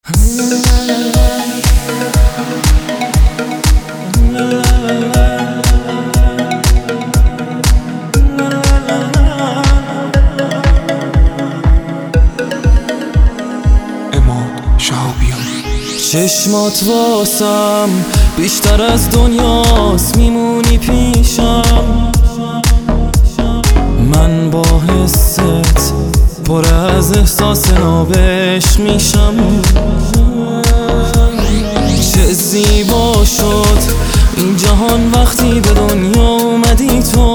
چشمات واسم بیشتر از دنیاست، میمونی پیشم. من با حست پر از احساس نابش میشم. چه زیبا شد این جهان وقتی به دنیا اومدی تو.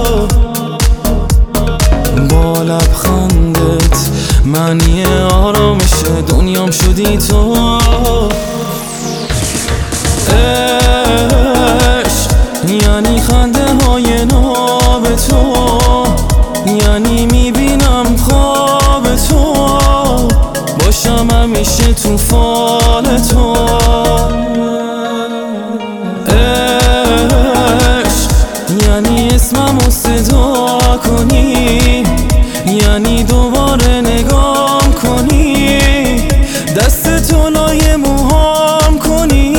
با لبخندت معنی آرامش دنیام شدی تو. عشق یعنی خنده های ناب تو، یعنی میبینم خواب تو، باشم همیشه تو فال تو. عشق یعنی اسممو صدا کنی، یعنی دوباره نگام کنی، دست تو لای موهام کنی.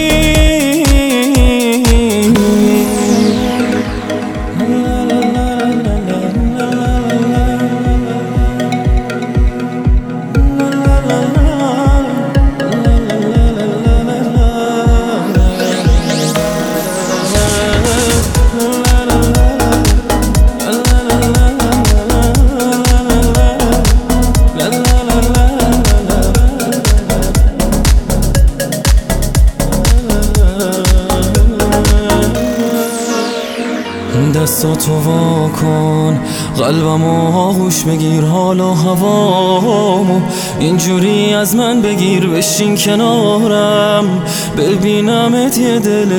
دستاتو وا کن، قلبمو آغوش بگیر، حال و هوامو اینجوری از من بگیر، بشین کنارم ببینمت یه دل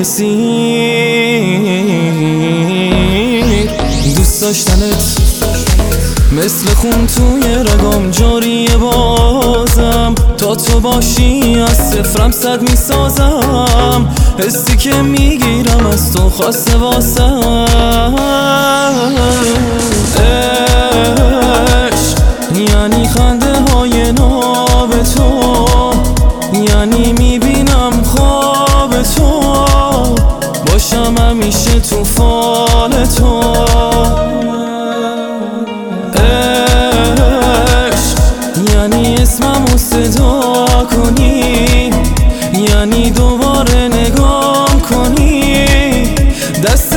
سیر. دوست داشتنت مثل خون توی رگام جاریه بازم، تا تو باشی از صفرم 100 میسازم. حسی که میگیرم از تو خاصه واسم. عشق یعنی خنده های ناب تو، یعنی میبینم خواب تو، باشم همیشه تو فال تو. یعنی اسممو صدا کنی، یعنی دوباره نگام کنی، دست